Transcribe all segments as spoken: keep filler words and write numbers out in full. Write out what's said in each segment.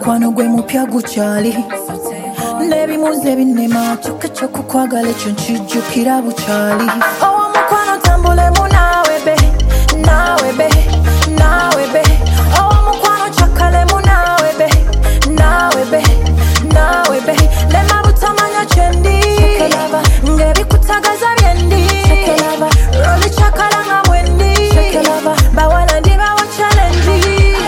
Omukwano gwe mupya gukyali n'ebimuze binnema kyokka ky'okukwagala ekyo nkijjukira bukyali omukwano tambulemu naawe be naawe be naawe be omukwano kyakalemu naawe be naawe be naawe be lema butamanya kyendi ng'ebikutagaza byendi roli kyakala nga bwendi bawala ndi bawa challenge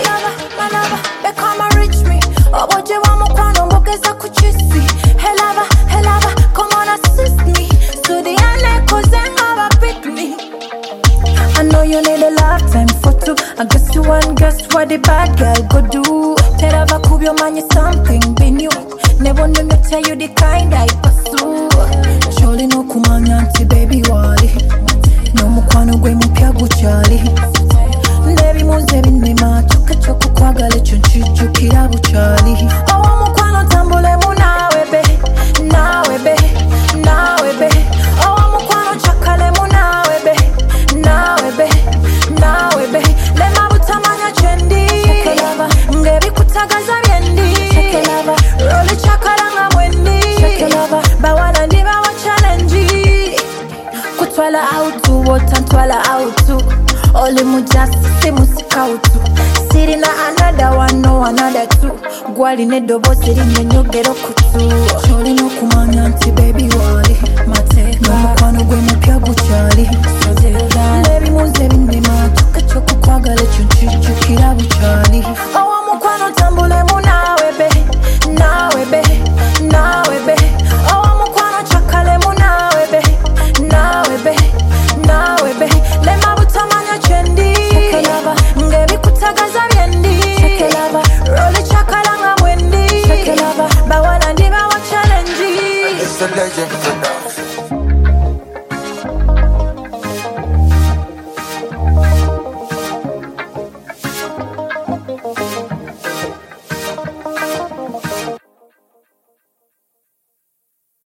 bekama reach me oboje wa mukwano mbogeza ku kisi helaba helaba come on assist me so the end cause never pick me I know you need a lifetime for two I guess you want guess what the bad girl go do terava kubyo manye something be new never knew me tell you the kind I pursue surely no kumanya nti baby wali no mukwano gwe mupya gukyali n'ebimuze binnema kyokka ky'okukwagala ekyo nkijjukira bukyali omukwano tambulemu naawe be naawe be naawe be omukwano kyakalemu naawe be naawe be naawe be lema butamanya kyendi ng'ebikutagaza byendi roli kyakala nga bwendi bawala ndi bawa challenge kutwala autu wotantwala autu oli mujasi simusika utu sirina another one no another two gwalina eddoboozi linnyonnyogera okutu kyolina okumanya nti baby wali n'omukwano gwe mupya gukyali n'ebimuze binnema kyokka ky'okukwagala ekyo nkijjukira bukyali omukwano tambulemu naawe be naawe be naawe be omukwano kyakalemu naawe be naawe be naawe be lema butamanya kyendi ng'ebikutagaza byendi roli kyakala nga bwendi bawala ndi bawa challenge It's a legend for now.